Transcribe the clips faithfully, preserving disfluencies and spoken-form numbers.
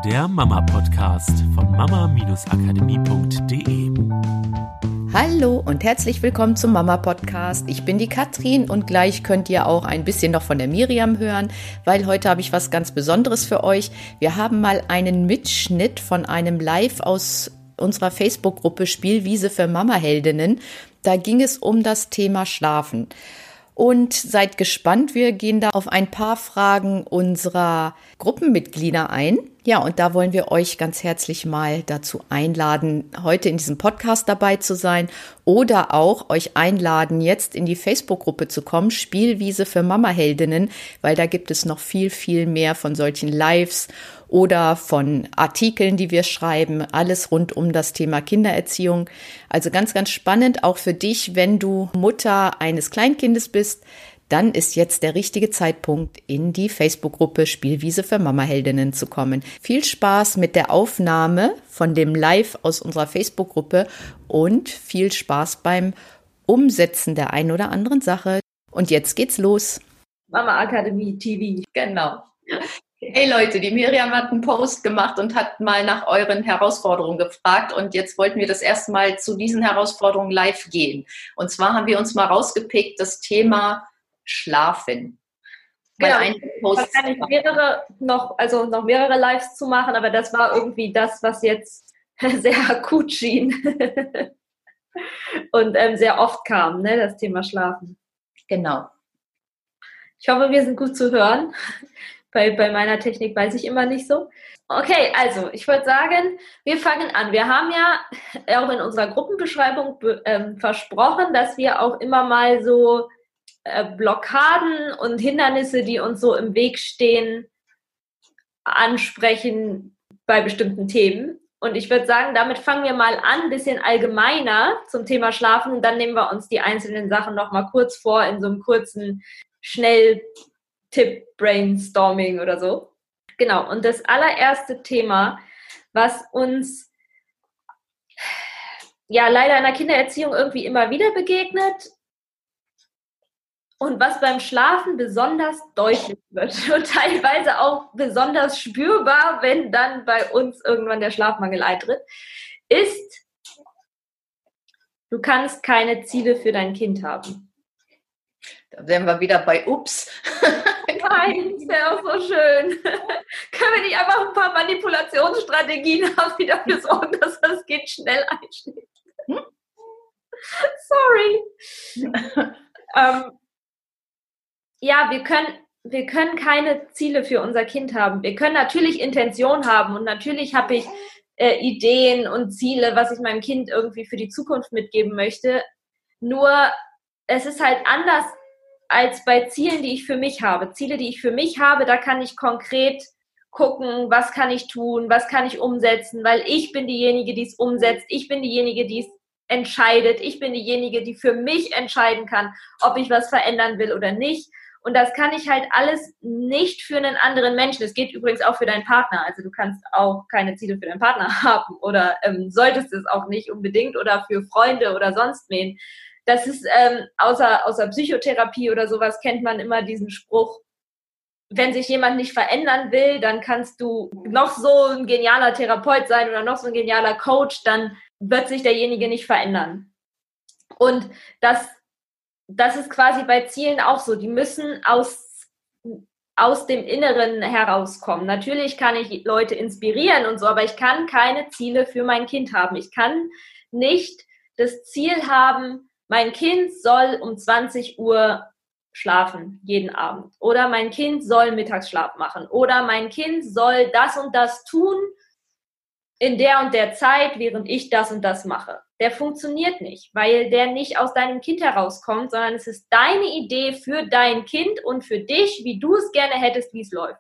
der Mama-Podcast von mama-akademie punkt de. Hallo und herzlich willkommen zum Mama-Podcast. Ich bin die Katrin und gleich könnt ihr auch ein bisschen noch von der Miriam hören, weil heute habe ich was ganz Besonderes für euch. Wir haben mal einen Mitschnitt von einem Live aus unserer Facebook-Gruppe Spielwiese für Mama-Heldinnen. Da ging es um das Thema Schlafen. Und seid gespannt, wir gehen da auf ein paar Fragen unserer Gruppenmitglieder ein. Ja, und da wollen wir euch ganz herzlich mal dazu einladen, heute in diesem Podcast dabei zu sein oder auch euch einladen, jetzt in die Facebook-Gruppe zu kommen, Spielwiese für Mama-Heldinnen, weil da gibt es noch viel, viel mehr von solchen Lives oder von Artikeln, die wir schreiben, alles rund um das Thema Kindererziehung. Also ganz, ganz spannend, auch für dich, wenn du Mutter eines Kleinkindes bist, dann ist jetzt der richtige Zeitpunkt, in die Facebook-Gruppe Spielwiese für Mama-Heldinnen zu kommen. Viel Spaß mit der Aufnahme von dem Live aus unserer Facebook-Gruppe und viel Spaß beim Umsetzen der einen oder anderen Sache. Und jetzt geht's los. Mama Akademie T V. Genau. Hey Leute, die Miriam hat einen Post gemacht und hat mal nach euren Herausforderungen gefragt und jetzt wollten wir das erste Mal zu diesen Herausforderungen live gehen. Und zwar haben wir uns mal rausgepickt, das Thema Schlafen. Genau, wahrscheinlich mehrere noch, also noch mehrere Lives zu machen, aber das war irgendwie das, was jetzt sehr akut schien und ähm, sehr oft kam, ne, das Thema Schlafen. Genau. Ich hoffe, wir sind gut zu hören. Bei, bei meiner Technik weiß ich immer nicht so. Okay, also ich würde sagen, wir fangen an. Wir haben ja auch in unserer Gruppenbeschreibung ähm, versprochen, dass wir auch immer mal so äh, Blockaden und Hindernisse, die uns so im Weg stehen, ansprechen bei bestimmten Themen. Und ich würde sagen, damit fangen wir mal an, ein bisschen allgemeiner zum Thema Schlafen und dann nehmen wir uns die einzelnen Sachen nochmal kurz vor in so einem kurzen, schnell Tipp-Brainstorming oder so. Genau, und das allererste Thema, was uns ja leider in der Kindererziehung irgendwie immer wieder begegnet und was beim Schlafen besonders deutlich wird und teilweise auch besonders spürbar, wenn dann bei uns irgendwann der Schlafmangel eintritt, ist, du kannst keine Ziele für dein Kind haben. Da wären wir wieder bei Ups. Nein, das wäre auch so schön. Können wir nicht einfach ein paar Manipulationsstrategien haben, die dafür sorgen, dass das Kind schnell einschläft? Hm? Sorry. ähm, ja, wir können, wir können keine Ziele für unser Kind haben. Wir können natürlich Intention haben und natürlich habe ich äh, Ideen und Ziele, was ich meinem Kind irgendwie für die Zukunft mitgeben möchte. Nur es ist halt anders als bei Zielen, die ich für mich habe. Ziele, die ich für mich habe, da kann ich konkret gucken, was kann ich tun, was kann ich umsetzen, weil ich bin diejenige, die es umsetzt, ich bin diejenige, die es entscheidet, ich bin diejenige, die für mich entscheiden kann, ob ich was verändern will oder nicht. Und das kann ich halt alles nicht für einen anderen Menschen. Das geht übrigens auch für deinen Partner. Also du kannst auch keine Ziele für deinen Partner haben oder ähm, solltest es auch nicht unbedingt oder für Freunde oder sonst wen. Das ist, ähm, außer, außer Psychotherapie oder sowas kennt man immer diesen Spruch, wenn sich jemand nicht verändern will, dann kannst du noch so ein genialer Therapeut sein oder noch so ein genialer Coach, dann wird sich derjenige nicht verändern. Und das, das ist quasi bei Zielen auch so, die müssen aus, aus dem Inneren herauskommen. Natürlich kann ich Leute inspirieren und so, aber ich kann keine Ziele für mein Kind haben. Ich kann nicht das Ziel haben, mein Kind soll um zwanzig Uhr schlafen, jeden Abend. Oder mein Kind soll Mittagsschlaf machen. Oder mein Kind soll das und das tun in der und der Zeit, während ich das und das mache. Der funktioniert nicht, weil der nicht aus deinem Kind herauskommt, sondern es ist deine Idee für dein Kind und für dich, wie du es gerne hättest, wie es läuft.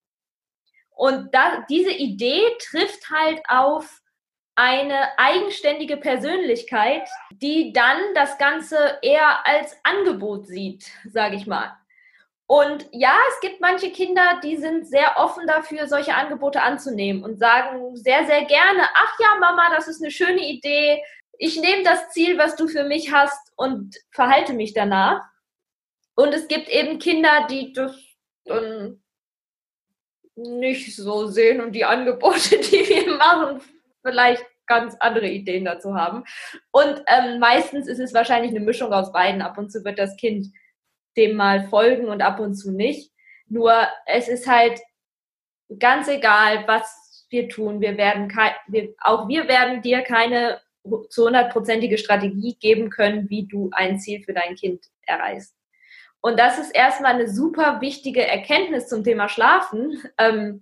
Und da, diese Idee trifft halt auf eine eigenständige Persönlichkeit, die dann das Ganze eher als Angebot sieht, sage ich mal. Und ja, es gibt manche Kinder, die sind sehr offen dafür, solche Angebote anzunehmen und sagen sehr, sehr gerne, ach ja, Mama, das ist eine schöne Idee, ich nehme das Ziel, was du für mich hast und verhalte mich danach. Und es gibt eben Kinder, die das dann nicht so sehen und die Angebote, die wir machen, vielleicht ganz andere Ideen dazu haben. Und ähm, meistens ist es wahrscheinlich eine Mischung aus beiden. Ab und zu wird das Kind dem mal folgen und ab und zu nicht. Nur es ist halt ganz egal, was wir tun. Wir werden kein, wir, auch wir werden dir keine zu hundertprozentige Strategie geben können, wie du ein Ziel für dein Kind erreichst. Und das ist erstmal eine super wichtige Erkenntnis zum Thema Schlafen, ähm,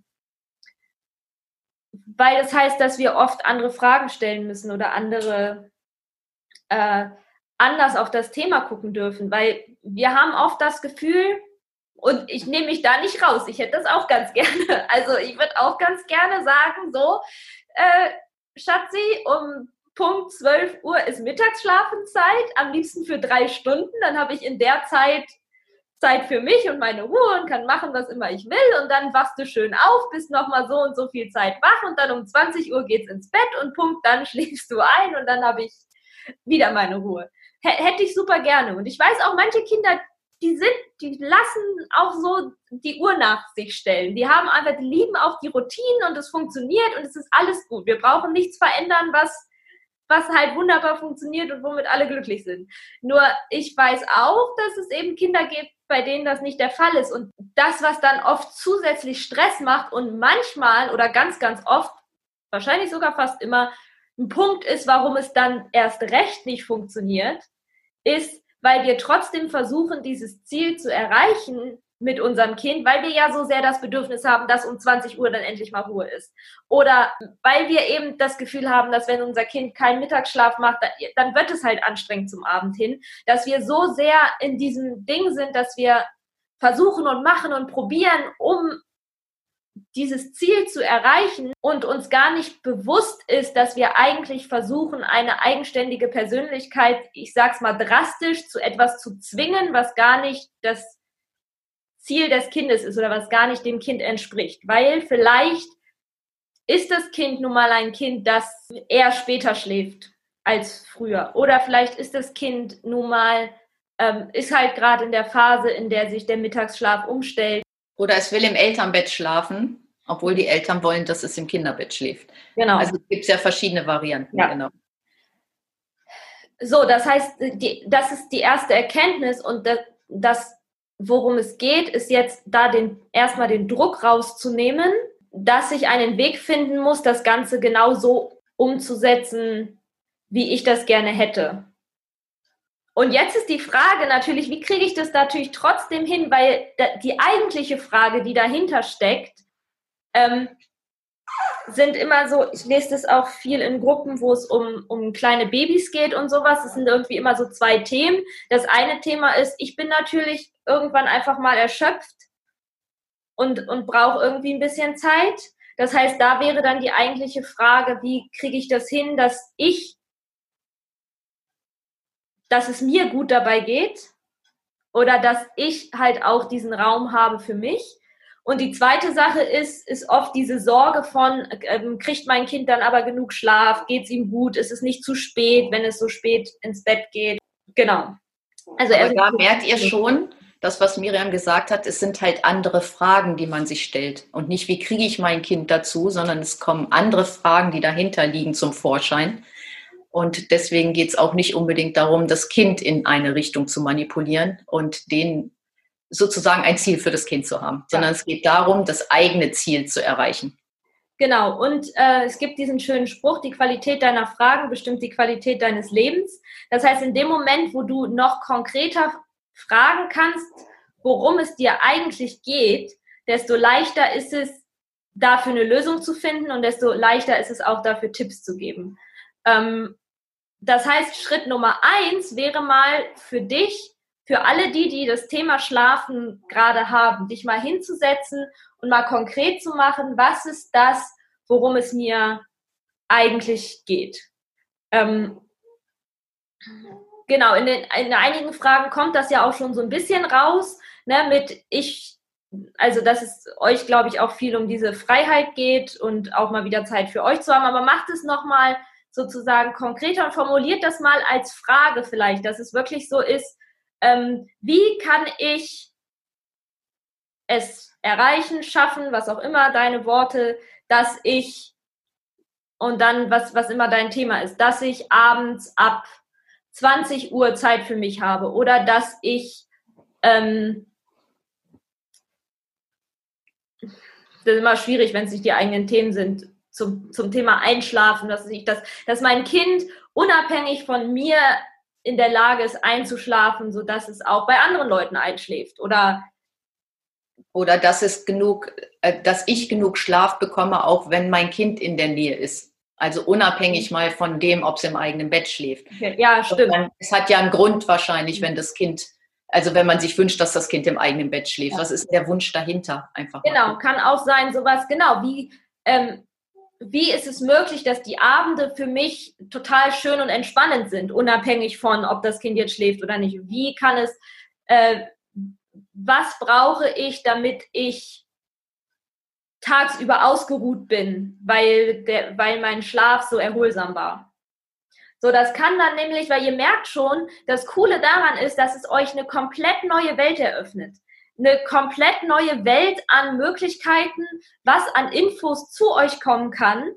weil das heißt, dass wir oft andere Fragen stellen müssen oder andere äh, anders auf das Thema gucken dürfen, weil wir haben oft das Gefühl, und ich nehme mich da nicht raus, ich hätte das auch ganz gerne, also ich würde auch ganz gerne sagen, so, äh, Schatzi, um Punkt zwölf Uhr ist Mittagsschlafenszeit, am liebsten für drei Stunden, dann habe ich in der Zeit Zeit für mich und meine Ruhe und kann machen, was immer ich will und dann wachst du schön auf, bist nochmal so und so viel Zeit wach und dann um zwanzig Uhr geht's ins Bett und Punkt, dann schläfst du ein und dann habe ich wieder meine Ruhe. H- hätte ich super gerne. Und ich weiß auch, manche Kinder, die sind, die lassen auch so die Uhr nach sich stellen. Die haben einfach, die lieben auch die Routinen und es funktioniert und es ist alles gut. Wir brauchen nichts verändern, was was halt wunderbar funktioniert und womit alle glücklich sind. Nur ich weiß auch, dass es eben Kinder gibt, bei denen das nicht der Fall ist. Und das, was dann oft zusätzlich Stress macht und manchmal oder ganz, ganz oft, wahrscheinlich sogar fast immer, ein Punkt ist, warum es dann erst recht nicht funktioniert, ist, weil wir trotzdem versuchen, dieses Ziel zu erreichen mit unserem Kind, weil wir ja so sehr das Bedürfnis haben, dass um zwanzig Uhr dann endlich mal Ruhe ist. Oder weil wir eben das Gefühl haben, dass wenn unser Kind keinen Mittagsschlaf macht, dann wird es halt anstrengend zum Abend hin, dass wir so sehr in diesem Ding sind, dass wir versuchen und machen und probieren, um dieses Ziel zu erreichen und uns gar nicht bewusst ist, dass wir eigentlich versuchen, eine eigenständige Persönlichkeit, ich sag's mal drastisch, zu etwas zu zwingen, was gar nicht das Ziel des Kindes ist oder was gar nicht dem Kind entspricht. Weil vielleicht ist das Kind nun mal ein Kind, das eher später schläft als früher. Oder vielleicht ist das Kind nun mal, ähm, ist halt gerade in der Phase, in der sich der Mittagsschlaf umstellt. Oder es will im Elternbett schlafen, obwohl die Eltern wollen, dass es im Kinderbett schläft. Genau. Also es gibt ja verschiedene Varianten. Ja. Genau. So, das heißt, die, das ist die erste Erkenntnis und das, das worum es geht, ist jetzt da den, erstmal den Druck rauszunehmen, dass ich einen Weg finden muss, das Ganze genau so umzusetzen, wie ich das gerne hätte. Und jetzt ist die Frage natürlich, wie kriege ich das natürlich trotzdem hin, weil die eigentliche Frage, die dahinter steckt, ähm, sind immer so, ich lese das auch viel in Gruppen, wo es um, um kleine Babys geht und sowas. Es sind irgendwie immer so zwei Themen. Das eine Thema ist, ich bin natürlich irgendwann einfach mal erschöpft und, und brauche irgendwie ein bisschen Zeit. Das heißt, da wäre dann die eigentliche Frage, wie kriege ich das hin, dass ich, dass es mir gut dabei geht oder dass ich halt auch diesen Raum habe für mich. Und die zweite Sache ist, ist oft diese Sorge von, ähm, kriegt mein Kind dann aber genug Schlaf, geht es ihm gut, ist es nicht zu spät, wenn es so spät ins Bett geht. Genau. Also aber da merkt ihr schon, das, was Miriam gesagt hat, es sind halt andere Fragen, die man sich stellt. Und nicht, wie kriege ich mein Kind dazu, sondern es kommen andere Fragen, die dahinter liegen, zum Vorschein. Und deswegen geht es auch nicht unbedingt darum, das Kind in eine Richtung zu manipulieren und den sozusagen ein Ziel für das Kind zu haben, sondern ja. Es geht darum, das eigene Ziel zu erreichen. Genau, und äh, es gibt diesen schönen Spruch, die Qualität deiner Fragen bestimmt die Qualität deines Lebens. Das heißt, in dem Moment, wo du noch konkreter fragen kannst, worum es dir eigentlich geht, desto leichter ist es, dafür eine Lösung zu finden und desto leichter ist es auch, dafür Tipps zu geben. Ähm, das heißt, Schritt Nummer eins wäre mal für dich, für alle die, die das Thema Schlafen gerade haben, dich mal hinzusetzen und mal konkret zu machen, was ist das, worum es mir eigentlich geht. Ähm, genau, in, den, in einigen Fragen kommt das ja auch schon so ein bisschen raus, ne, mit ich, also dass es euch, glaube ich, auch viel um diese Freiheit geht und auch mal wieder Zeit für euch zu haben, aber macht es nochmal sozusagen konkreter und formuliert das mal als Frage vielleicht, dass es wirklich so ist, Ähm, wie kann ich es erreichen, schaffen, was auch immer deine Worte, dass ich, und dann was, was immer dein Thema ist, dass ich abends ab zwanzig Uhr Zeit für mich habe oder dass ich, ähm, das ist immer schwierig, wenn es nicht die eigenen Themen sind, zum, zum Thema Einschlafen, dass ich das, dass mein Kind unabhängig von mir in der Lage ist, einzuschlafen, sodass es auch bei anderen Leuten einschläft oder Oder dass es genug, äh, dass ich genug Schlaf bekomme, auch wenn mein Kind in der Nähe ist. Also unabhängig mal von dem, ob es im eigenen Bett schläft. okay. Ja, stimmt. Man, es hat ja einen Grund wahrscheinlich, wenn das Kind, also wenn man sich wünscht, dass das Kind im eigenen Bett schläft. Ja. Was ist der Wunsch dahinter? Einfach genau, mal. Kann auch sein, sowas, genau, wie, ähm, wie ist es möglich, dass die Abende für mich total schön und entspannend sind, unabhängig von, ob das Kind jetzt schläft oder nicht. Wie kann es, äh, was brauche ich, damit ich tagsüber ausgeruht bin, weil, der, weil mein Schlaf so erholsam war. So, das kann dann nämlich, weil ihr merkt schon, das Coole daran ist, dass es euch eine komplett neue Welt eröffnet. Eine komplett neue Welt an Möglichkeiten, was an Infos zu euch kommen kann,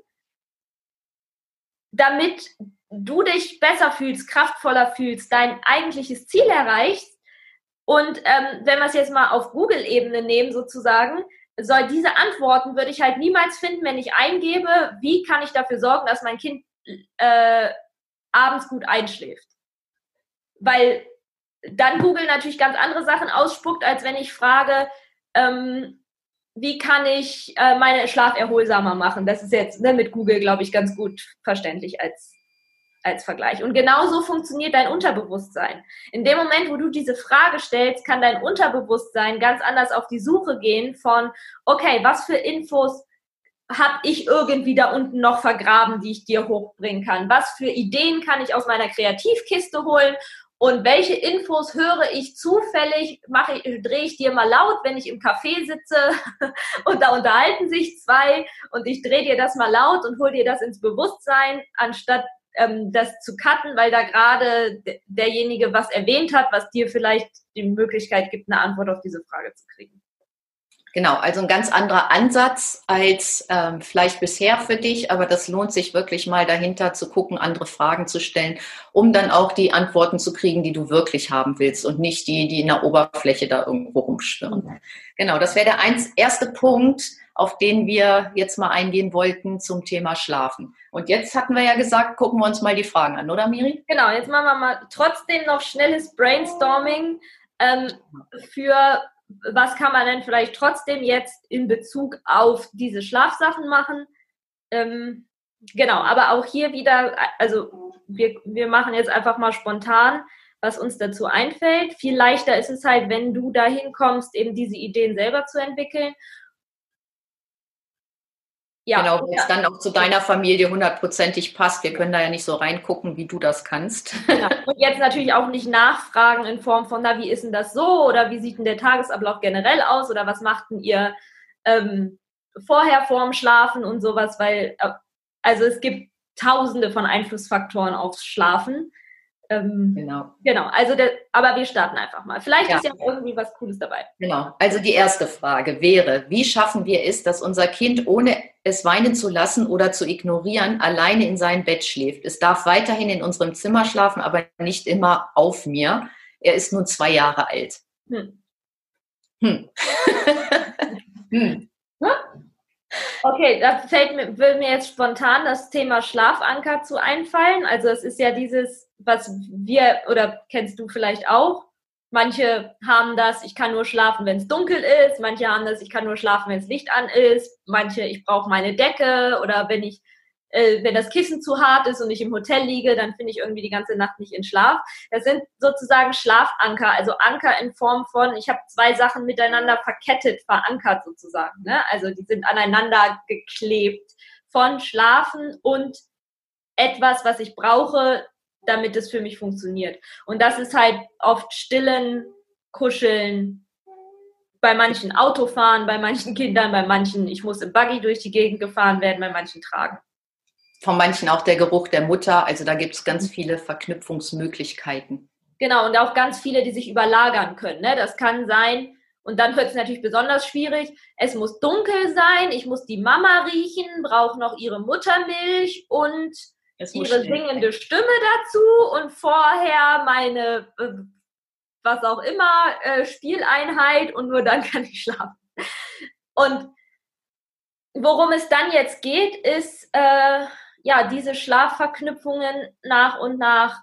damit du dich besser fühlst, kraftvoller fühlst, dein eigentliches Ziel erreichst. Und ähm, wenn wir es jetzt mal auf Google-Ebene nehmen sozusagen, soll diese Antworten würde ich halt niemals finden, wenn ich eingebe, wie kann ich dafür sorgen, dass mein Kind äh, abends gut einschläft. Weil dann Google natürlich ganz andere Sachen ausspuckt, als wenn ich frage, ähm, wie kann ich äh, meine Schlaf erholsamer machen. Das ist jetzt ne, mit Google, glaube ich, ganz gut verständlich als als Vergleich. Und genauso funktioniert dein Unterbewusstsein. In dem Moment, wo du diese Frage stellst, kann dein Unterbewusstsein ganz anders auf die Suche gehen von, okay, was für Infos habe ich irgendwie da unten noch vergraben, die ich dir hochbringen kann? Was für Ideen kann ich aus meiner Kreativkiste holen? Und welche Infos höre ich zufällig, mache ich, drehe ich dir mal laut, wenn ich im Café sitze und da unterhalten sich zwei und ich drehe dir das mal laut und hole dir das ins Bewusstsein, anstatt ähm, das zu cutten, weil da gerade derjenige was erwähnt hat, was dir vielleicht die Möglichkeit gibt, eine Antwort auf diese Frage zu kriegen. Genau, also ein ganz anderer Ansatz als ähm, vielleicht bisher für dich, aber das lohnt sich wirklich mal dahinter zu gucken, andere Fragen zu stellen, um dann auch die Antworten zu kriegen, die du wirklich haben willst und nicht die, die in der Oberfläche da irgendwo rumschwirren. Mhm. Genau, das wäre der eins, erste Punkt, auf den wir jetzt mal eingehen wollten zum Thema Schlafen. Und jetzt hatten wir ja gesagt, gucken wir uns mal die Fragen an, oder Miri? Genau, jetzt machen wir mal trotzdem noch schnelles Brainstorming ähm, für was kann man denn vielleicht trotzdem jetzt in Bezug auf diese Schlafsachen machen? Ähm, genau, aber auch hier wieder, also wir, wir machen jetzt einfach mal spontan, was uns dazu einfällt. Viel leichter ist es halt, wenn du dahin kommst, eben diese Ideen selber zu entwickeln. Ja, genau, wenn es dann auch zu deiner Familie hundertprozentig passt. Wir können da ja nicht so reingucken, wie du das kannst. Genau. Und jetzt natürlich auch nicht nachfragen in Form von, na, wie ist denn das so? Oder wie sieht denn der Tagesablauf generell aus? Oder was macht denn ihr ähm, vorher vorm Schlafen und sowas? Weil, äh, also es gibt tausende von Einflussfaktoren aufs Schlafen. Ähm, genau. Genau, also der, aber wir starten einfach mal. Vielleicht ja. ist ja irgendwie was Cooles dabei. Genau, also die erste Frage wäre, wie schaffen wir es, dass unser Kind, ohne es weinen zu lassen oder zu ignorieren, alleine in seinem Bett schläft? Es darf weiterhin in unserem Zimmer schlafen, aber nicht immer auf mir. Er ist nun zwei Jahre alt. Hm. Hm. hm. Okay, da fällt mir, will mir jetzt spontan das Thema Schlafanker zu einfallen. Also es ist ja dieses, was wir, oder kennst du vielleicht auch, manche haben das, ich kann nur schlafen, wenn es dunkel ist, manche haben das, ich kann nur schlafen, wenn das Licht an ist, manche, ich brauche meine Decke oder wenn ich, äh, wenn das Kissen zu hart ist und ich im Hotel liege, dann finde ich irgendwie die ganze Nacht nicht in Schlaf. Das sind sozusagen Schlafanker, also Anker in Form von, ich habe zwei Sachen miteinander verkettet, verankert sozusagen, ne? Also die sind aneinander geklebt von Schlafen und etwas, was ich brauche, damit es für mich funktioniert. Und das ist halt oft Stillen, Kuscheln, bei manchen Autofahren, bei manchen Kindern, bei manchen, ich muss im Buggy durch die Gegend gefahren werden, bei manchen tragen. Von manchen auch der Geruch der Mutter, also da gibt es ganz viele Verknüpfungsmöglichkeiten. Genau, und auch ganz viele, die sich überlagern können, ne? Das kann sein, Und dann wird es natürlich besonders schwierig. Es muss dunkel sein, ich muss die Mama riechen, brauche noch ihre Muttermilch und ihre singende Stimme dazu und vorher meine, äh, was auch immer, äh, Spieleinheit und nur dann kann ich schlafen. Und worum es dann jetzt geht, ist, äh, ja, diese Schlafverknüpfungen nach und nach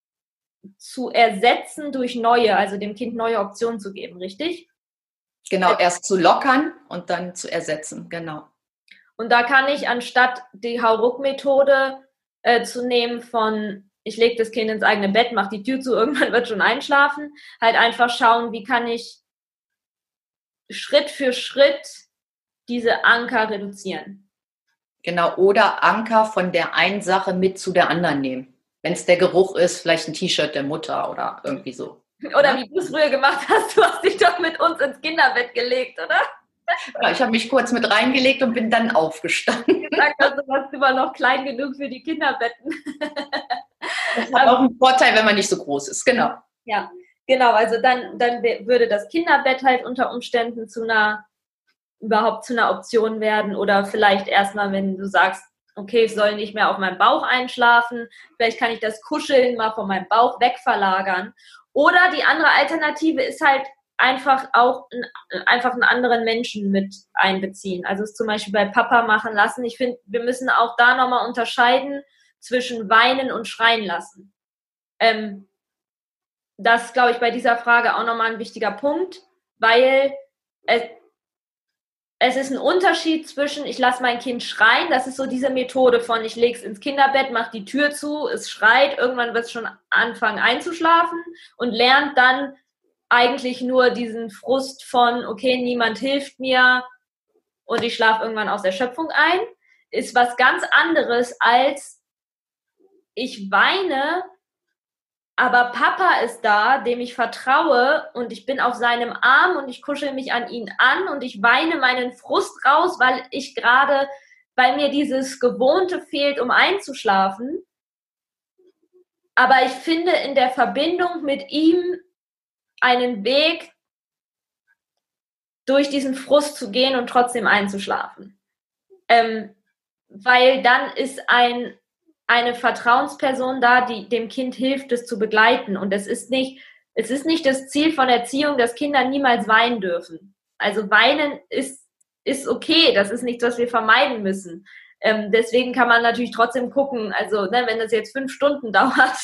zu ersetzen durch neue, also dem Kind neue Optionen zu geben, richtig? Genau, erst zu lockern und dann zu ersetzen, genau. Und da kann ich anstatt die Hauruck-Methode äh, zu nehmen von, ich lege das Kind ins eigene Bett, mache die Tür zu, irgendwann wird schon einschlafen, halt einfach schauen, wie kann ich Schritt für Schritt diese Anker reduzieren. Genau, oder Anker von der einen Sache mit zu der anderen nehmen. Wenn es der Geruch ist, vielleicht ein T-Shirt der Mutter oder irgendwie so. Oder wie du es früher gemacht hast, du hast dich doch mit uns ins Kinderbett gelegt, oder? Ja, ich habe mich kurz mit reingelegt und bin dann aufgestanden. Gesagt hast, du warst immer noch klein genug für die Kinderbetten. Das hat auch einen Vorteil, wenn man nicht so groß ist, genau. Ja, genau, also dann, dann würde das Kinderbett halt unter Umständen zu einer, überhaupt zu einer Option werden oder vielleicht erstmal, wenn du sagst, okay, ich soll nicht mehr auf meinem Bauch einschlafen, vielleicht kann ich das Kuscheln mal von meinem Bauch wegverlagern. Oder die andere Alternative ist halt einfach auch ein, einfach einen anderen Menschen mit einbeziehen. Also es zum Beispiel bei Papa machen lassen. Ich finde, wir müssen auch da nochmal unterscheiden zwischen weinen und schreien lassen. Ähm, das ist, glaube ich, bei dieser Frage auch nochmal ein wichtiger Punkt, weil es, es ist ein Unterschied zwischen, ich lasse mein Kind schreien, das ist so diese Methode von, ich lege es ins Kinderbett, mache die Tür zu, es schreit, irgendwann wird es schon anfangen einzuschlafen und lernt dann eigentlich nur diesen Frust von, okay, niemand hilft mir und ich schlafe irgendwann aus Erschöpfung ein, ist was ganz anderes als ich weine, aber Papa ist da, dem ich vertraue und ich bin auf seinem Arm und ich kuschel mich an ihn an und ich weine meinen Frust raus, weil ich gerade, weil mir dieses Gewohnte fehlt, um einzuschlafen. Aber ich finde in der Verbindung mit ihm einen Weg, durch diesen Frust zu gehen und trotzdem einzuschlafen. Ähm, weil dann ist ein eine Vertrauensperson da, die dem Kind hilft, es zu begleiten. Und es ist nicht, es ist nicht das Ziel von Erziehung, dass Kinder niemals weinen dürfen. Also weinen ist, ist okay. Das ist nichts, was wir vermeiden müssen. Ähm, deswegen kann man natürlich trotzdem gucken, also ne, wenn das jetzt fünf Stunden dauert,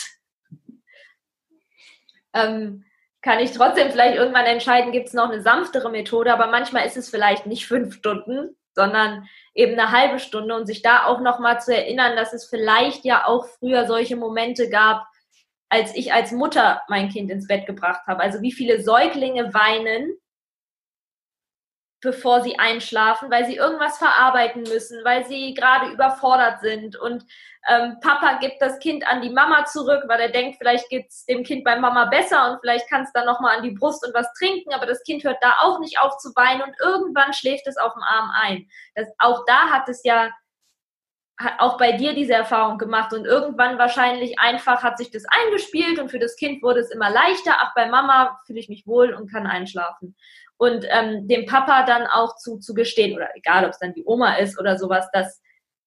ähm, kann ich trotzdem vielleicht irgendwann entscheiden, gibt es noch eine sanftere Methode, aber manchmal ist es vielleicht nicht fünf Stunden, sondern eben eine halbe Stunde und sich da auch nochmal zu erinnern, dass es vielleicht ja auch früher solche Momente gab, als ich als Mutter mein Kind ins Bett gebracht habe. Also wie viele Säuglinge weinen, bevor sie einschlafen, weil sie irgendwas verarbeiten müssen, weil sie gerade überfordert sind und ähm, Papa gibt das Kind an die Mama zurück, weil er denkt, vielleicht geht's dem Kind bei Mama besser und vielleicht kann es dann nochmal an die Brust und was trinken, aber das Kind hört da auch nicht auf zu weinen und irgendwann schläft es auf dem Arm ein. Das, auch da hat es ja, hat auch bei dir diese Erfahrung gemacht und irgendwann wahrscheinlich einfach hat sich das eingespielt und für das Kind wurde es immer leichter, ach, bei Mama fühle ich mich wohl und kann einschlafen. Und ähm, dem Papa dann auch zu, zu gestehen, oder egal, ob es dann die Oma ist oder sowas, dass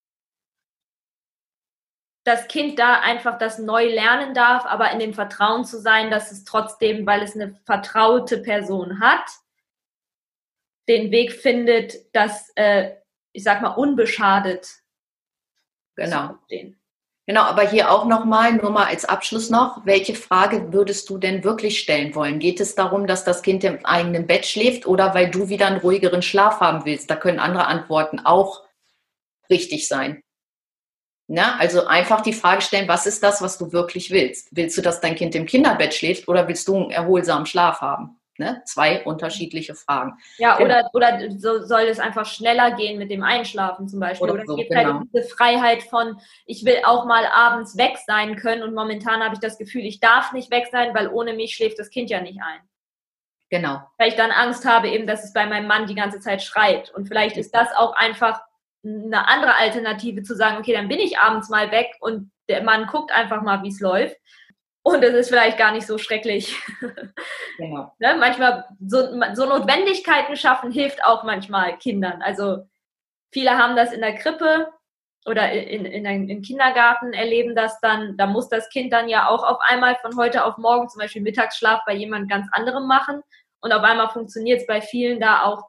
das Kind da einfach das neu lernen darf, aber in dem Vertrauen zu sein, dass es trotzdem, weil es eine vertraute Person hat, den Weg findet, das, äh, ich sag mal, unbeschadet genau. zu stehen. Genau, aber hier auch nochmal, nur mal als Abschluss noch, welche Frage würdest du denn wirklich stellen wollen? Geht es darum, dass das Kind im eigenen Bett schläft oder weil du wieder einen ruhigeren Schlaf haben willst? Da können andere Antworten auch richtig sein. Na, also einfach die Frage stellen, was ist das, was du wirklich willst? Willst du, dass dein Kind im Kinderbett schläft oder willst du einen erholsamen Schlaf haben? Ne? Zwei unterschiedliche Fragen. Ja, genau. oder, oder so soll es einfach schneller gehen mit dem Einschlafen zum Beispiel. Oder, oder so, es gibt genau. halt diese Freiheit von, ich will auch mal abends weg sein können und momentan habe ich das Gefühl, ich darf nicht weg sein, weil ohne mich schläft das Kind ja nicht ein. Genau. Weil ich dann Angst habe eben, dass es bei meinem Mann die ganze Zeit schreit. Und vielleicht ist das auch einfach eine andere Alternative zu sagen, okay, dann bin ich abends mal weg und der Mann guckt einfach mal, wie es läuft. und es ist vielleicht gar nicht so schrecklich. Genau. Ne? Manchmal, so, so Notwendigkeiten schaffen hilft auch manchmal Kindern. Also viele haben das in der Krippe oder in, in, in, im Kindergarten, erleben das dann, da muss das Kind dann ja auch auf einmal von heute auf morgen zum Beispiel Mittagsschlaf bei jemand ganz anderem machen und auf einmal funktioniert es bei vielen da auch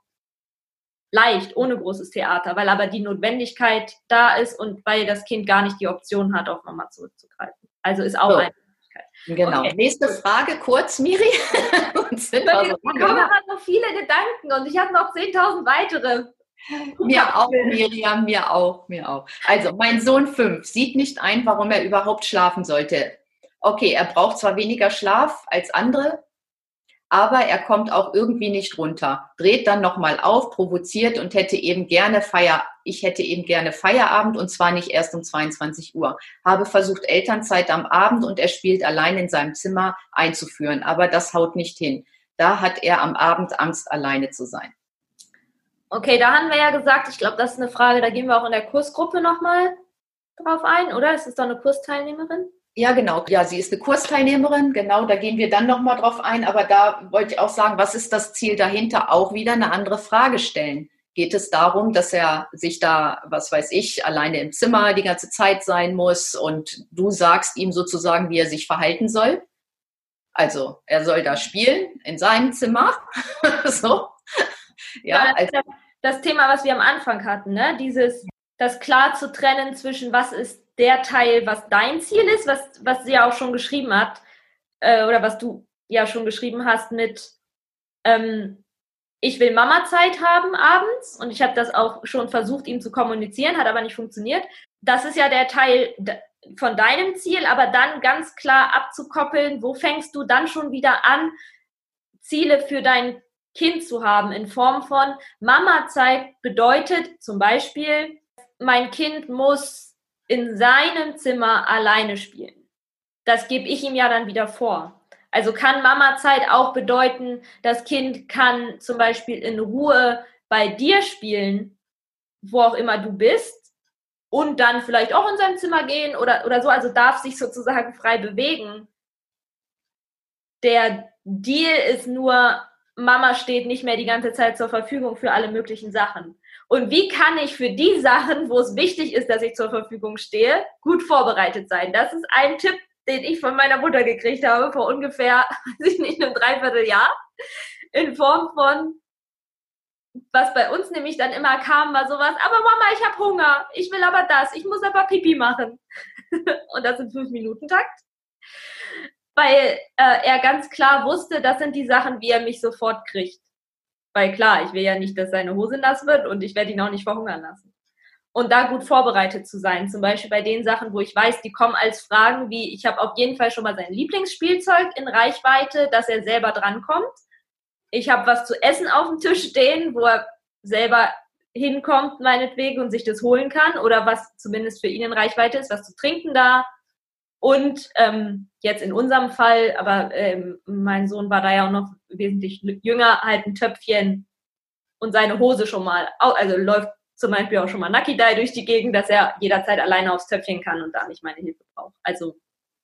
leicht, ohne großes Theater, weil aber die Notwendigkeit da ist und weil das Kind gar nicht die Option hat, auf Mama zurückzugreifen. Also ist auch so. eine Möglichkeit. Genau. Okay. Nächste Frage, kurz, Miri. Und sind wir so da kommen halt noch viele Gedanken und ich habe noch zehntausend weitere. Mir auch, Miriam, mir auch, mir auch. Also, mein Sohn fünf sieht nicht ein, warum er überhaupt schlafen sollte. Okay, er braucht zwar weniger Schlaf als andere, aber er kommt auch irgendwie nicht runter. Dreht dann nochmal auf, provoziert und hätte eben gerne Feier, ich hätte eben gerne Feierabend und zwar nicht erst um zweiundzwanzig Uhr. Habe versucht, Elternzeit am Abend und er spielt allein in seinem Zimmer einzuführen, aber das haut nicht hin. Da hat er am Abend Angst, alleine zu sein. Okay, da haben wir ja gesagt, ich glaube, das ist eine Frage, da gehen wir auch in der Kursgruppe nochmal drauf ein, oder? Ist es doch eine Kursteilnehmerin? Ja, genau. Ja, sie ist eine Kursteilnehmerin. Genau, da gehen wir dann nochmal drauf ein. Aber da wollte ich auch sagen, was ist das Ziel dahinter? Auch wieder eine andere Frage stellen. Geht es darum, dass er sich da, was weiß ich, alleine im Zimmer die ganze Zeit sein muss und du sagst ihm sozusagen, wie er sich verhalten soll? Also, er soll da spielen in seinem Zimmer. So. Ja, das, also, das Thema, was wir am Anfang hatten, ne? Dieses, das klar zu trennen zwischen was ist der Teil, was dein Ziel ist, was, was sie ja auch schon geschrieben hat, äh, oder was du ja schon geschrieben hast mit, ähm, ich will Mama-Zeit haben abends und ich habe das auch schon versucht, ihm zu kommunizieren, hat aber nicht funktioniert. Das ist ja der Teil von deinem Ziel, aber dann ganz klar abzukoppeln, wo fängst du dann schon wieder an, Ziele für dein Kind zu haben in Form von Mama-Zeit bedeutet zum Beispiel, mein Kind muss in seinem Zimmer alleine spielen. Das gebe ich ihm ja dann wieder vor. Also kann Mama-Zeit auch bedeuten, das Kind kann zum Beispiel in Ruhe bei dir spielen, wo auch immer du bist und dann vielleicht auch in sein Zimmer gehen oder, oder so, also darf sich sozusagen frei bewegen. Der Deal ist nur, Mama steht nicht mehr die ganze Zeit zur Verfügung für alle möglichen Sachen. Und wie kann ich für die Sachen, wo es wichtig ist, dass ich zur Verfügung stehe, gut vorbereitet sein? Das ist ein Tipp, den ich von meiner Mutter gekriegt habe vor ungefähr, weiß ich nicht, einem Dreivierteljahr. In Form von, was bei uns nämlich dann immer kam, war sowas, aber Mama, ich habe Hunger, ich will aber das, ich muss aber Pipi machen. Und das in fünf Minuten Takt. Weil äh, er ganz klar wusste, das sind die Sachen, wie er mich sofort kriegt. Weil klar, ich will ja nicht, dass seine Hose nass wird und ich werde ihn auch nicht verhungern lassen. Und da gut vorbereitet zu sein, zum Beispiel bei den Sachen, wo ich weiß, die kommen als Fragen wie, ich habe auf jeden Fall schon mal sein Lieblingsspielzeug in Reichweite, dass er selber drankommt. Ich habe was zu essen auf dem Tisch stehen, wo er selber hinkommt, meinetwegen, und sich das holen kann oder was zumindest für ihn in Reichweite ist, was zu trinken da. Und ähm, jetzt in unserem Fall, aber ähm, mein Sohn war da ja auch noch wesentlich jünger, halt ein Töpfchen und seine Hose schon mal, also läuft zum Beispiel auch schon mal Nucky Dye durch die Gegend, dass er jederzeit alleine aufs Töpfchen kann und da nicht meine Hilfe braucht. Also,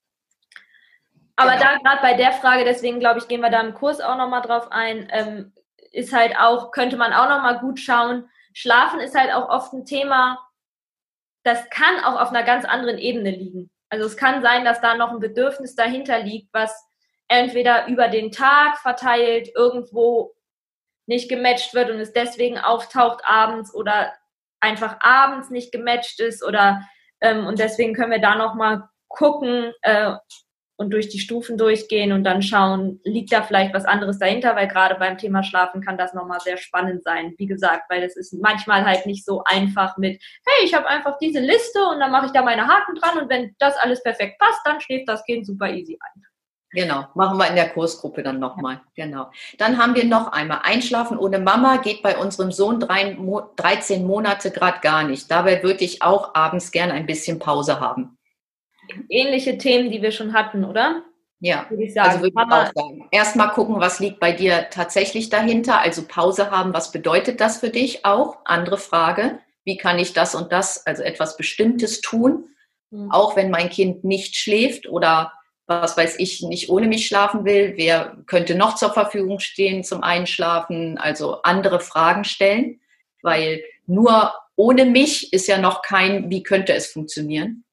aber genau. Da gerade bei der Frage, deswegen glaube ich, gehen wir da im Kurs auch nochmal drauf ein, ähm, ist halt auch, könnte man auch nochmal gut schauen, Schlafen ist halt auch oft ein Thema, das kann auch auf einer ganz anderen Ebene liegen. Also es kann sein, dass da noch ein Bedürfnis dahinter liegt, was entweder über den Tag verteilt irgendwo nicht gematcht wird und es deswegen auftaucht abends oder einfach abends nicht gematcht ist oder ähm, und deswegen können wir da nochmal gucken äh, und durch die Stufen durchgehen und dann schauen, liegt da vielleicht was anderes dahinter, weil gerade beim Thema Schlafen kann das nochmal sehr spannend sein. Wie gesagt, weil es ist manchmal halt nicht so einfach mit, hey, ich habe einfach diese Liste und dann mache ich da meine Haken dran und wenn das alles perfekt passt, dann schläft das Kind super easy ein. Genau, machen wir in der Kursgruppe dann nochmal. Ja. Genau. Dann haben wir noch einmal, Einschlafen ohne Mama geht bei unserem Sohn drei, dreizehn Monate gerade gar nicht. Dabei würde ich auch abends gerne ein bisschen Pause haben. Ähnliche Themen, die wir schon hatten, oder? Ja, würde ich sagen. Also würde ich auch sagen. Erstmal gucken, was liegt bei dir tatsächlich dahinter. Also Pause haben, was bedeutet das für dich auch? Andere Frage, wie kann ich das und das, also etwas Bestimmtes tun, mhm. auch wenn mein Kind nicht schläft oder was weiß ich, nicht ohne mich schlafen will, wer könnte noch zur Verfügung stehen zum Einschlafen, also andere Fragen stellen, weil nur ohne mich ist ja noch kein, wie könnte es funktionieren.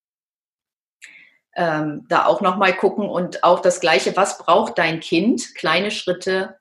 Ähm, da auch nochmal gucken und auch das Gleiche, was braucht dein Kind? Kleine Schritte,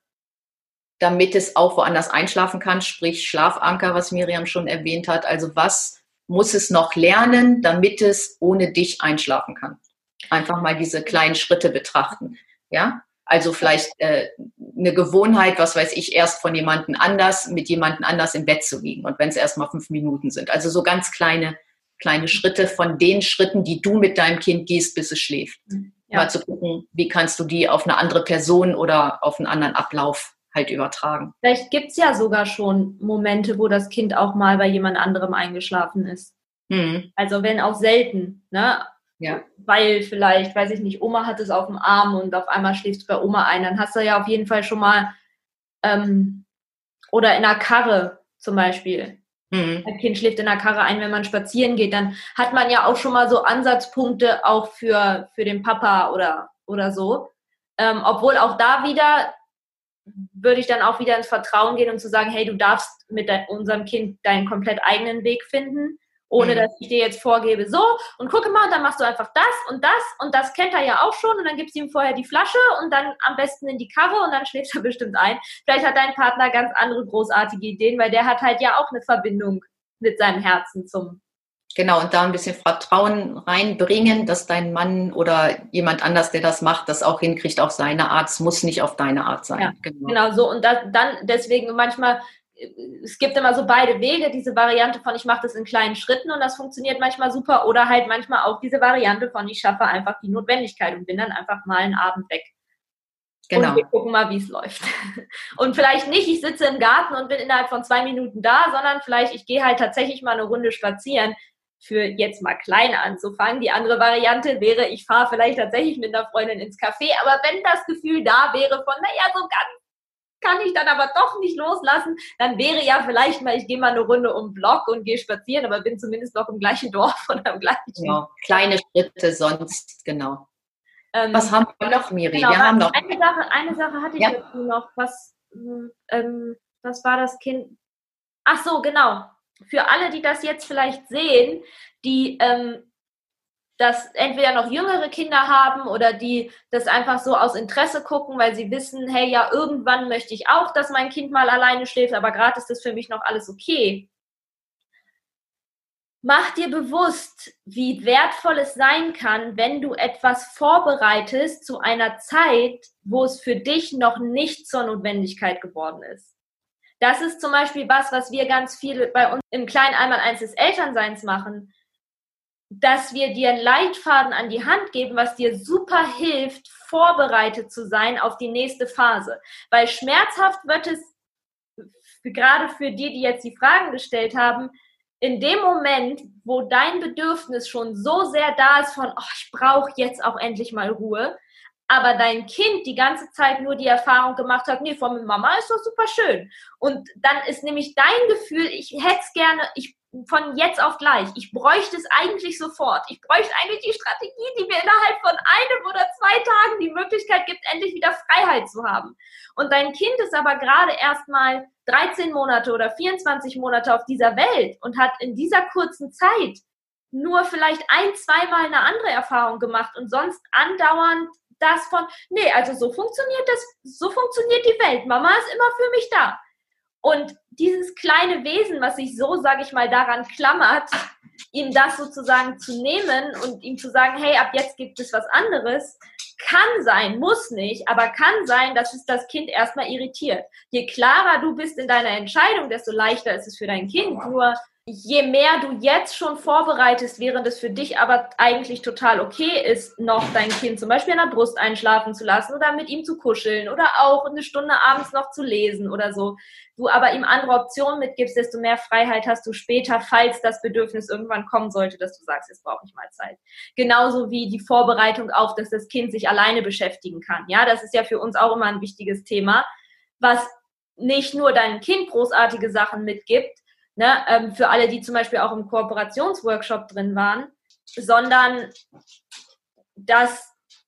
damit es auch woanders einschlafen kann, sprich Schlafanker, was Miriam schon erwähnt hat. Also was muss es noch lernen, damit es ohne dich einschlafen kann? Einfach mal diese kleinen Schritte betrachten. Ja, also vielleicht äh, eine Gewohnheit, was weiß ich, erst von jemandem anders, mit jemandem anders im Bett zu liegen. Und wenn es erst mal fünf Minuten sind. Also so ganz kleine kleine Schritte von den Schritten, die du mit deinem Kind gehst, bis es schläft. Ja. Mal zu gucken, wie kannst du die auf eine andere Person oder auf einen anderen Ablauf halt übertragen. Vielleicht gibt es ja sogar schon Momente, wo das Kind auch mal bei jemand anderem eingeschlafen ist. Mhm. Also wenn auch selten, ne? Ja. Weil vielleicht, weiß ich nicht, Oma hat es auf dem Arm und auf einmal schläft es bei Oma ein. Dann hast du ja auf jeden Fall schon mal ähm, oder in einer Karre zum Beispiel. Mhm. Ein Kind schläft in der Karre ein, wenn man spazieren geht, dann hat man ja auch schon mal so Ansatzpunkte auch für, für den Papa oder, oder so. Ähm, obwohl auch da wieder würde ich dann auch wieder ins Vertrauen gehen und zu sagen, hey, du darfst mit dein, unserem Kind deinen komplett eigenen Weg finden, ohne mhm. dass ich dir jetzt vorgebe, so, und gucke mal, und dann machst du einfach das und das und das kennt er ja auch schon und dann gibst du ihm vorher die Flasche und dann am besten in die Karre und dann schläft er bestimmt ein. Vielleicht hat dein Partner ganz andere großartige Ideen, weil der hat halt ja auch eine Verbindung mit seinem Herzen zum... Genau, und da ein bisschen Vertrauen reinbringen, dass dein Mann oder jemand anders, der das macht, das auch hinkriegt auf seine Art. Es muss nicht auf deine Art sein. Ja, genau. genau so. Und das, dann deswegen manchmal, es gibt immer so beide Wege, diese Variante von ich mache das in kleinen Schritten und das funktioniert manchmal super oder halt manchmal auch diese Variante von ich schaffe einfach die Notwendigkeit und bin dann einfach mal einen Abend weg. Genau. Und wir gucken mal, wie es läuft. Und vielleicht nicht, ich sitze im Garten und bin innerhalb von zwei Minuten da, sondern vielleicht ich gehe halt tatsächlich mal eine Runde spazieren, für jetzt mal klein anzufangen. Die andere Variante wäre, ich fahre vielleicht tatsächlich mit einer Freundin ins Café, aber wenn das Gefühl da wäre von, naja, so ganz kann ich dann aber doch nicht loslassen, dann wäre ja vielleicht mal, ich gehe mal eine Runde um den Block und gehe spazieren, aber bin zumindest noch im gleichen Dorf oder im gleichen... Genau, kleine Schritte sonst, genau. Ähm, was haben wir noch, Miri? Genau, wir haben noch eine Sache, eine Sache hatte ich ja. dazu noch. Was, ähm, was war das Kind? Ach so, genau. Für alle, die das jetzt vielleicht sehen, die ähm, das entweder noch jüngere Kinder haben oder die das einfach so aus Interesse gucken, weil sie wissen, hey, ja, irgendwann möchte ich auch, dass mein Kind mal alleine schläft, aber gerade ist das für mich noch alles okay. Mach dir bewusst, wie wertvoll es sein kann, wenn du etwas vorbereitest zu einer Zeit, wo es für dich noch nicht zur Notwendigkeit geworden ist. Das ist zum Beispiel was, was wir ganz viel bei uns im kleinen Einmaleins des Elternseins machen, dass wir dir einen Leitfaden an die Hand geben, was dir super hilft, vorbereitet zu sein auf die nächste Phase. Weil schmerzhaft wird es, gerade für die, die jetzt die Fragen gestellt haben, in dem Moment, wo dein Bedürfnis schon so sehr da ist von, oh, ich brauche jetzt auch endlich mal Ruhe, aber dein Kind die ganze Zeit nur die Erfahrung gemacht hat, nee, von Mama ist doch super schön. Und dann ist nämlich dein Gefühl, ich hätte es gerne, ich von jetzt auf gleich, ich bräuchte es eigentlich sofort. Ich bräuchte eigentlich die Strategie, die mir innerhalb von einem oder zwei Tagen die Möglichkeit gibt, endlich wieder Freiheit zu haben. Und dein Kind ist aber gerade erst mal dreizehn Monate oder vierundzwanzig Monate auf dieser Welt und hat in dieser kurzen Zeit nur vielleicht ein, zweimal eine andere Erfahrung gemacht und sonst andauernd das von, nee, also so funktioniert das, so funktioniert die Welt. Mama ist immer für mich da. Und dieses kleine Wesen, was sich so, sage ich mal, daran klammert, ihm das sozusagen zu nehmen und ihm zu sagen, hey, ab jetzt gibt es was anderes, kann sein, muss nicht, aber kann sein, dass es das Kind erstmal irritiert. Je klarer du bist in deiner Entscheidung, desto leichter ist es für dein Kind. Nur je mehr du jetzt schon vorbereitest, während es für dich aber eigentlich total okay ist, noch dein Kind zum Beispiel an der Brust einschlafen zu lassen oder mit ihm zu kuscheln oder auch eine Stunde abends noch zu lesen oder so, du aber ihm andere Optionen mitgibst, desto mehr Freiheit hast du später, falls das Bedürfnis irgendwann kommen sollte, dass du sagst, jetzt brauche ich mal Zeit. Genauso wie die Vorbereitung auf, dass das Kind sich alleine beschäftigen kann. Ja, das ist ja für uns auch immer ein wichtiges Thema, was nicht nur deinem Kind großartige Sachen mitgibt, ne, ähm, für alle, die zum Beispiel auch im Kooperationsworkshop drin waren, sondern dass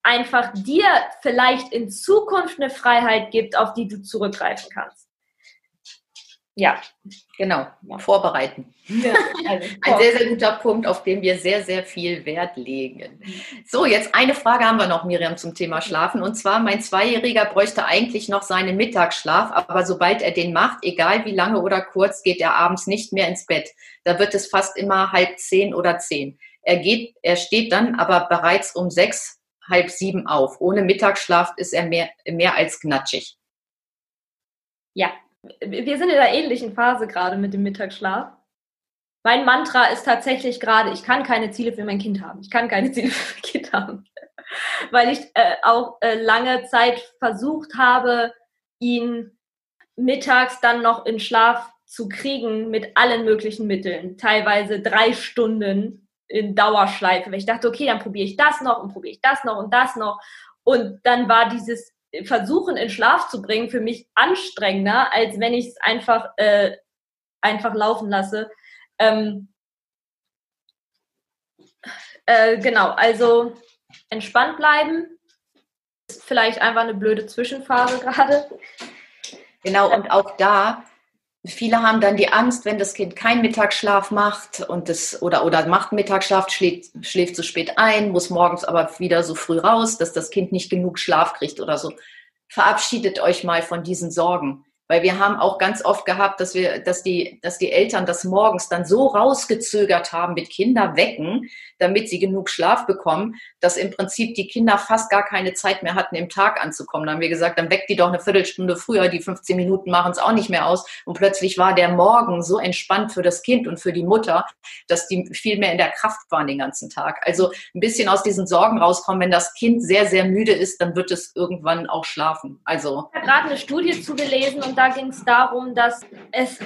einfach dir vielleicht in Zukunft eine Freiheit gibt, auf die du zurückgreifen kannst. Ja. Genau, vorbereiten. Ja, also, Ein sehr, sehr guter Punkt, auf den wir sehr, sehr viel Wert legen. So, jetzt eine Frage haben wir noch, Miriam, zum Thema Schlafen. Und zwar, mein Zweijähriger bräuchte eigentlich noch seinen Mittagsschlaf, aber sobald er den macht, egal wie lange oder kurz, geht er abends nicht mehr ins Bett. Da wird es fast immer halb zehn oder zehn. Er geht, er steht dann aber bereits um sechs, halb sieben auf. Ohne Mittagsschlaf ist er mehr, mehr als gnatschig. Ja. Wir sind in einer ähnlichen Phase gerade mit dem Mittagsschlaf. Mein Mantra ist tatsächlich gerade, ich kann keine Ziele für mein Kind haben. Ich kann keine Ziele für mein Kind haben. Weil ich äh, auch äh, lange Zeit versucht habe, ihn mittags dann noch in Schlaf zu kriegen mit allen möglichen Mitteln. Teilweise drei Stunden in Dauerschleife. Weil ich dachte, okay, dann probiere ich das noch und probiere ich das noch und das noch. Und dann war dieses Versuchen, in Schlaf zu bringen, für mich anstrengender, als wenn ich es einfach, äh, einfach laufen lasse. Ähm, äh, genau, also entspannt bleiben. Ist vielleicht einfach eine blöde Zwischenphase gerade. Genau, und auch da, viele haben dann die Angst, wenn das Kind keinen Mittagsschlaf macht und das, oder, oder macht Mittagsschlaf, schläft, schläft zu spät ein, muss morgens aber wieder so früh raus, dass das Kind nicht genug Schlaf kriegt oder so. Verabschiedet euch mal von diesen Sorgen. Weil wir haben auch ganz oft gehabt, dass wir, dass die, dass die Eltern das morgens dann so rausgezögert haben mit Kinder wecken, damit sie genug Schlaf bekommen, dass im Prinzip die Kinder fast gar keine Zeit mehr hatten, im Tag anzukommen. Dann haben wir gesagt, dann weckt die doch eine Viertelstunde früher, die fünfzehn Minuten machen es auch nicht mehr aus. Und plötzlich war der Morgen so entspannt für das Kind und für die Mutter, dass die viel mehr in der Kraft waren den ganzen Tag. Also ein bisschen aus diesen Sorgen rauskommen, wenn das Kind sehr, sehr müde ist, dann wird es irgendwann auch schlafen. Also Ich habe gerade eine Studie zugelesen und da ging es darum, dass es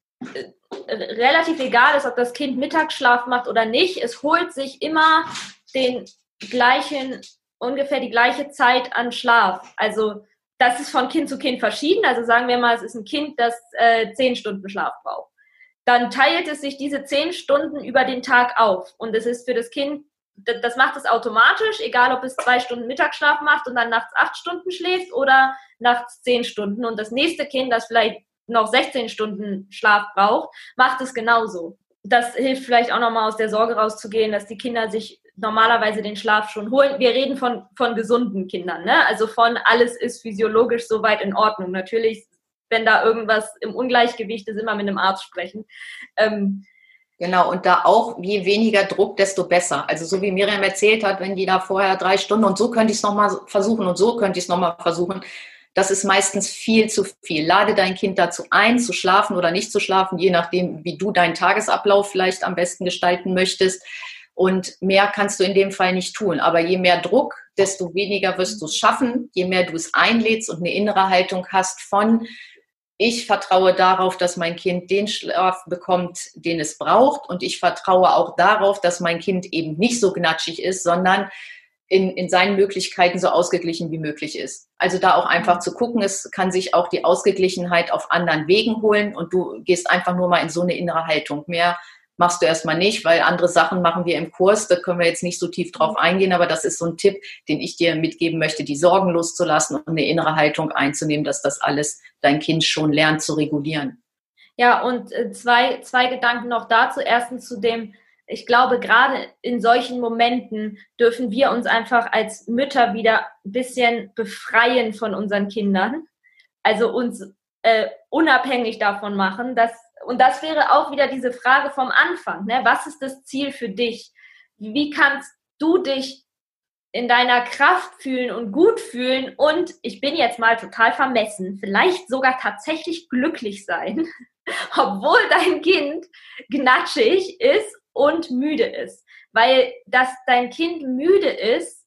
relativ egal ist, ob das Kind Mittagsschlaf macht oder nicht. Es holt sich immer den gleichen, ungefähr die gleiche Zeit an Schlaf. Also das ist von Kind zu Kind verschieden. Also sagen wir mal, es ist ein Kind, das äh, zehn Stunden Schlaf braucht. Dann teilt es sich diese zehn Stunden über den Tag auf. Und es ist für das Kind, das macht es automatisch, egal ob es zwei Stunden Mittagsschlaf macht und dann nachts acht Stunden schläft oder nachts zehn Stunden. Und das nächste Kind, das vielleicht noch sechzehn Stunden Schlaf braucht, macht es genauso. Das hilft vielleicht auch nochmal aus der Sorge rauszugehen, dass die Kinder sich normalerweise den Schlaf schon holen. Wir reden von, von gesunden Kindern, ne? Also von alles ist physiologisch soweit in Ordnung. Natürlich, wenn da irgendwas im Ungleichgewicht ist, immer mit einem Arzt sprechen. Ähm, Genau, und da auch, je weniger Druck, desto besser. Also so wie Miriam erzählt hat, wenn die da vorher drei Stunden und so könnte ich es nochmal versuchen und so könnte ich es nochmal versuchen, das ist meistens viel zu viel. Lade dein Kind dazu ein, zu schlafen oder nicht zu schlafen, je nachdem, wie du deinen Tagesablauf vielleicht am besten gestalten möchtest. Und mehr kannst du in dem Fall nicht tun. Aber je mehr Druck, desto weniger wirst du es schaffen, je mehr du es einlädst und eine innere Haltung hast von ich vertraue darauf, dass mein Kind den Schlaf bekommt, den es braucht. Und ich vertraue auch darauf, dass mein Kind eben nicht so gnatschig ist, sondern in, in seinen Möglichkeiten so ausgeglichen wie möglich ist. Also da auch einfach zu gucken, es kann sich auch die Ausgeglichenheit auf anderen Wegen holen und du gehst einfach nur mal in so eine innere Haltung. Mehr machst du erstmal nicht, weil andere Sachen machen wir im Kurs, da können wir jetzt nicht so tief drauf eingehen, aber das ist so ein Tipp, den ich dir mitgeben möchte, die Sorgen loszulassen und eine innere Haltung einzunehmen, dass das alles dein Kind schon lernt zu regulieren. Ja, und zwei, zwei Gedanken noch dazu. Erstens zu dem, ich glaube, gerade in solchen Momenten dürfen wir uns einfach als Mütter wieder ein bisschen befreien von unseren Kindern. Also uns äh, unabhängig davon machen, dass und das wäre auch wieder diese Frage vom Anfang, ne? Was ist das Ziel für dich? Wie kannst du dich in deiner Kraft fühlen und gut fühlen und, ich bin jetzt mal total vermessen, vielleicht sogar tatsächlich glücklich sein, obwohl dein Kind gnatschig ist und müde ist. Weil, dass dein Kind müde ist,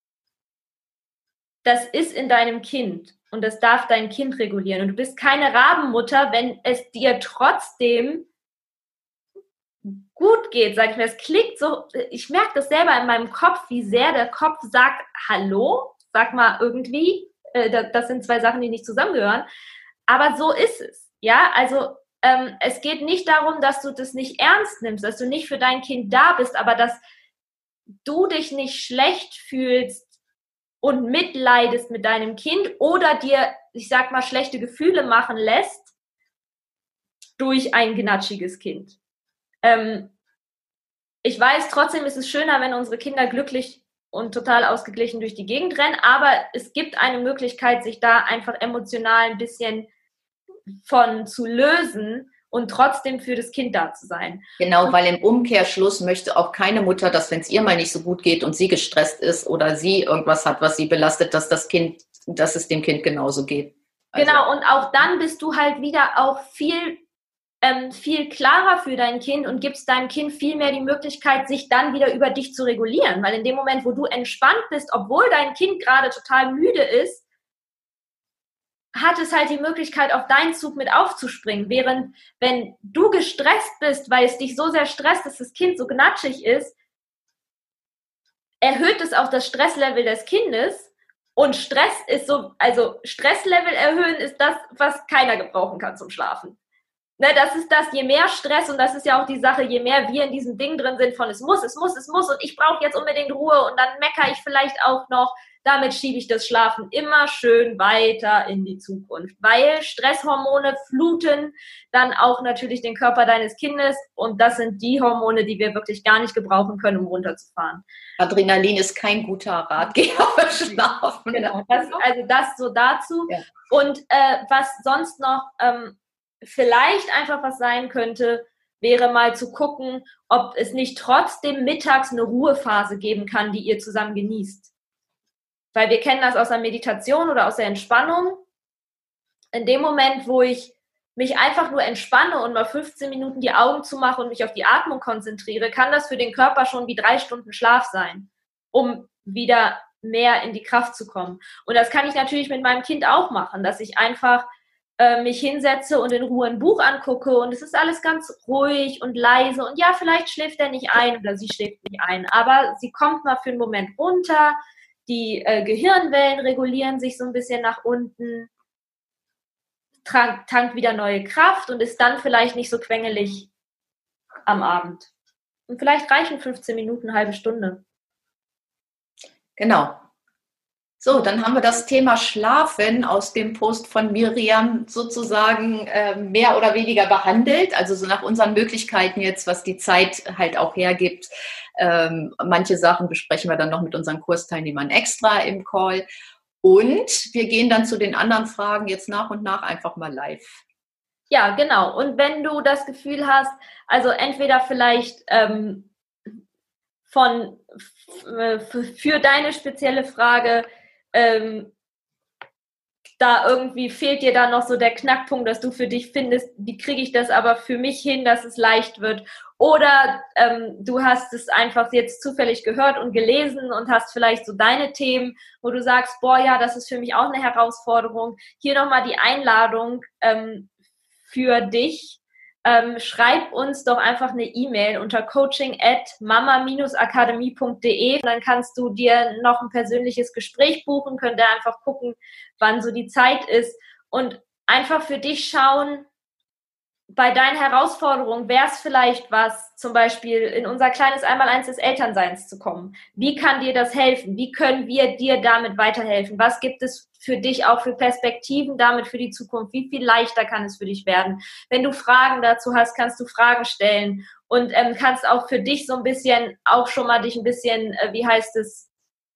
das ist in deinem Kind. Und das darf dein Kind regulieren. Und du bist keine Rabenmutter, wenn es dir trotzdem gut geht, sag ich mir. Es klingt so, ich merke das selber in meinem Kopf, wie sehr der Kopf sagt, hallo, sag mal irgendwie. Das sind zwei Sachen, die nicht zusammengehören. Aber so ist es. Ja, also ähm, es geht nicht darum, dass du das nicht ernst nimmst, dass du nicht für dein Kind da bist, aber dass du dich nicht schlecht fühlst, und mitleidest mit deinem Kind oder dir, ich sag mal, schlechte Gefühle machen lässt durch ein gnatschiges Kind. Ähm, ich weiß, trotzdem ist es schöner, wenn unsere Kinder glücklich und total ausgeglichen durch die Gegend rennen, aber es gibt eine Möglichkeit, sich da einfach emotional ein bisschen von zu lösen und trotzdem für das Kind da zu sein. Genau, weil im Umkehrschluss möchte auch keine Mutter, dass wenn es ihr mal nicht so gut geht und sie gestresst ist oder sie irgendwas hat, was sie belastet, dass das Kind, dass es dem Kind genauso geht. Also, genau, und auch dann bist du halt wieder auch viel Ähm, viel klarer für dein Kind und gibst deinem Kind viel mehr die Möglichkeit, sich dann wieder über dich zu regulieren. Weil in dem Moment, wo du entspannt bist, obwohl dein Kind gerade total müde ist, hat es halt die Möglichkeit, auf deinen Zug mit aufzuspringen. Während, wenn du gestresst bist, weil es dich so sehr stresst, dass das Kind so gnatschig ist, erhöht es auch das Stresslevel des Kindes. Und Stress ist so, also Stresslevel erhöhen ist das, was keiner gebrauchen kann zum Schlafen. Ne, das ist das, je mehr Stress, und das ist ja auch die Sache, je mehr wir in diesem Ding drin sind von es muss, es muss, es muss und ich brauche jetzt unbedingt Ruhe und dann meckere ich vielleicht auch noch, damit schiebe ich das Schlafen immer schön weiter in die Zukunft, weil Stresshormone fluten dann auch natürlich den Körper deines Kindes und das sind die Hormone, die wir wirklich gar nicht gebrauchen können, um runterzufahren. Adrenalin ist kein guter Ratgeber für Schlafen. Genau, das, also das so dazu. Ja. Und äh, was sonst noch ähm, vielleicht einfach was sein könnte, wäre mal zu gucken, ob es nicht trotzdem mittags eine Ruhephase geben kann, die ihr zusammen genießt. Weil wir kennen das aus der Meditation oder aus der Entspannung. In dem Moment, wo ich mich einfach nur entspanne und mal fünfzehn Minuten die Augen zumache und mich auf die Atmung konzentriere, kann das für den Körper schon wie drei Stunden Schlaf sein, um wieder mehr in die Kraft zu kommen. Und das kann ich natürlich mit meinem Kind auch machen, dass ich einfach mich hinsetze und in Ruhe ein Buch angucke und es ist alles ganz ruhig und leise und ja, vielleicht schläft er nicht ein oder sie schläft nicht ein, aber sie kommt mal für einen Moment runter, die äh, Gehirnwellen regulieren sich so ein bisschen nach unten, tankt, tankt wieder neue Kraft und ist dann vielleicht nicht so quengelig am Abend. Und vielleicht reichen fünfzehn Minuten, eine halbe Stunde. Genau. So, dann haben wir das Thema Schlafen aus dem Post von Miriam sozusagen äh, mehr oder weniger behandelt, also so nach unseren Möglichkeiten jetzt, was die Zeit halt auch hergibt. Ähm, manche Sachen besprechen wir dann noch mit unseren Kursteilnehmern extra im Call und wir gehen dann zu den anderen Fragen jetzt nach und nach einfach mal live. Ja, genau. Und wenn du das Gefühl hast, also entweder vielleicht ähm, von f- für deine spezielle Frage Ähm, da irgendwie fehlt dir dann noch so der Knackpunkt, dass du für dich findest, wie kriege ich das aber für mich hin, dass es leicht wird. Oder ähm, du hast es einfach jetzt zufällig gehört und gelesen und hast vielleicht so deine Themen, wo du sagst, boah, ja, das ist für mich auch eine Herausforderung. Hier nochmal die Einladung ähm, für dich. Ähm, schreib uns doch einfach eine E-Mail unter coaching at mama akademie punkt de. Dann kannst du dir noch ein persönliches Gespräch buchen, könnt ihr einfach gucken, wann so die Zeit ist und einfach für dich schauen, bei deinen Herausforderungen wäre es vielleicht was, zum Beispiel in unser kleines Einmaleins des Elternseins zu kommen. Wie kann dir das helfen? Wie können wir dir damit weiterhelfen? Was gibt es für dich auch für Perspektiven damit für die Zukunft? Wie viel leichter kann es für dich werden? Wenn du Fragen dazu hast, kannst du Fragen stellen und ähm, kannst auch für dich so ein bisschen, auch schon mal dich ein bisschen, äh, wie heißt es,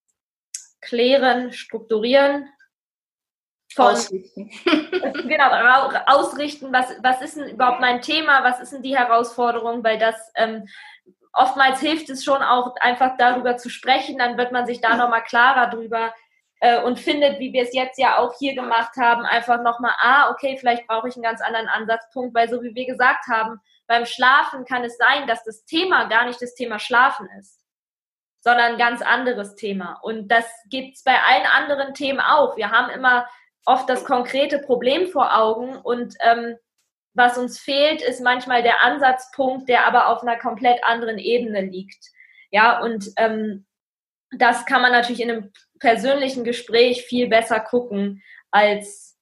klären, strukturieren. Von, ausrichten. Genau, ausrichten, was, was ist denn überhaupt mein Thema, was ist denn die Herausforderung, weil das ähm, oftmals hilft es schon auch einfach darüber zu sprechen, dann wird man sich da nochmal klarer drüber äh, und findet, wie wir es jetzt ja auch hier gemacht haben, einfach nochmal, ah, okay, vielleicht brauche ich einen ganz anderen Ansatzpunkt, weil so wie wir gesagt haben, beim Schlafen kann es sein, dass das Thema gar nicht das Thema Schlafen ist, sondern ein ganz anderes Thema und das gibt es bei allen anderen Themen auch. Wir haben immer oft das konkrete Problem vor Augen und ähm, was uns fehlt, ist manchmal der Ansatzpunkt, der aber auf einer komplett anderen Ebene liegt. Ja, und ähm, das kann man natürlich in einem persönlichen Gespräch viel besser gucken als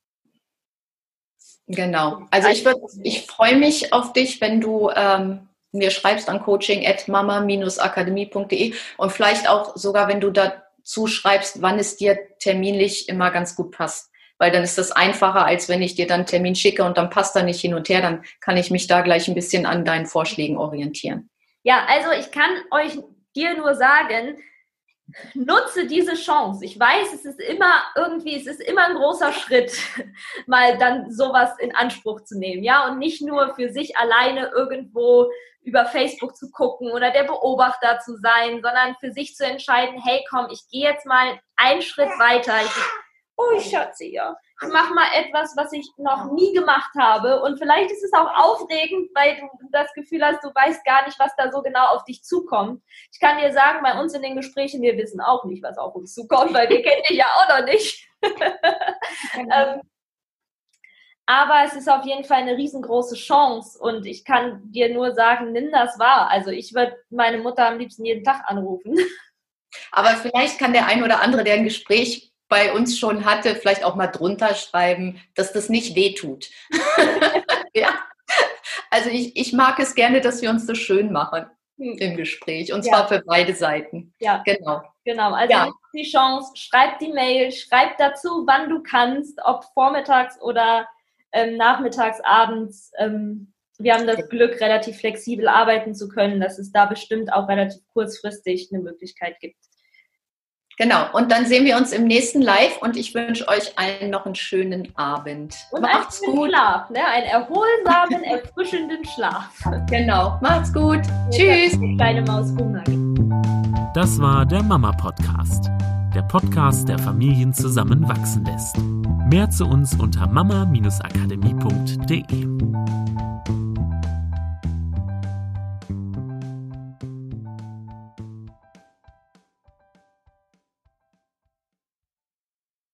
genau. Also ich würde, ich freue mich auf dich, wenn du ähm, mir schreibst an coaching at mama akademie punkt de und vielleicht auch sogar, wenn du da zuschreibst, wann es dir terminlich immer ganz gut passt. Weil dann ist das einfacher, als wenn ich dir dann einen Termin schicke und dann passt er nicht hin und her. Dann kann ich mich da gleich ein bisschen an deinen Vorschlägen orientieren. Ja, also ich kann euch dir nur sagen, nutze diese Chance. Ich weiß, es ist immer irgendwie, es ist immer ein großer Schritt, mal dann sowas in Anspruch zu nehmen, ja, und nicht nur für sich alleine irgendwo über Facebook zu gucken oder der Beobachter zu sein, sondern für sich zu entscheiden, hey, komm, ich gehe jetzt mal einen Schritt weiter. Ich, oh, ich Schatze, ja. Ich mache mal etwas, was ich noch nie gemacht habe. Und vielleicht ist es auch aufregend, weil du das Gefühl hast, du weißt gar nicht, was da so genau auf dich zukommt. Ich kann dir sagen, bei uns in den Gesprächen, wir wissen auch nicht, was auf uns zukommt, weil wir kennen dich ja auch noch nicht. ähm, aber es ist auf jeden Fall eine riesengroße Chance. Und ich kann dir nur sagen, nimm das wahr. Also ich würde meine Mutter am liebsten jeden Tag anrufen. Aber vielleicht kann der ein oder andere, der ein Gespräch bei uns schon hatte, vielleicht auch mal drunter schreiben, dass das nicht wehtut. Ja. Also ich, ich mag es gerne, dass wir uns so schön machen im Gespräch. Und zwar ja. für beide Seiten. Ja, genau. Genau, also ja. die Chance, schreib die Mail, schreib dazu, wann du kannst, ob vormittags oder ähm, nachmittags, abends. Ähm, wir haben das Glück, relativ flexibel arbeiten zu können, dass es da bestimmt auch relativ kurzfristig eine Möglichkeit gibt. Genau, und dann sehen wir uns im nächsten Live und ich wünsche euch allen noch einen schönen Abend. Und macht's einen gut. Schlaf, ne? Einen erholsamen, erfrischenden Schlaf. Genau, macht's gut. Tschüss. Kleine Maus Hunger. Das war der Mama-Podcast. Der Podcast, der Familien zusammenwachsen lässt. Mehr zu uns unter mama Bindestrich akademie punkt de.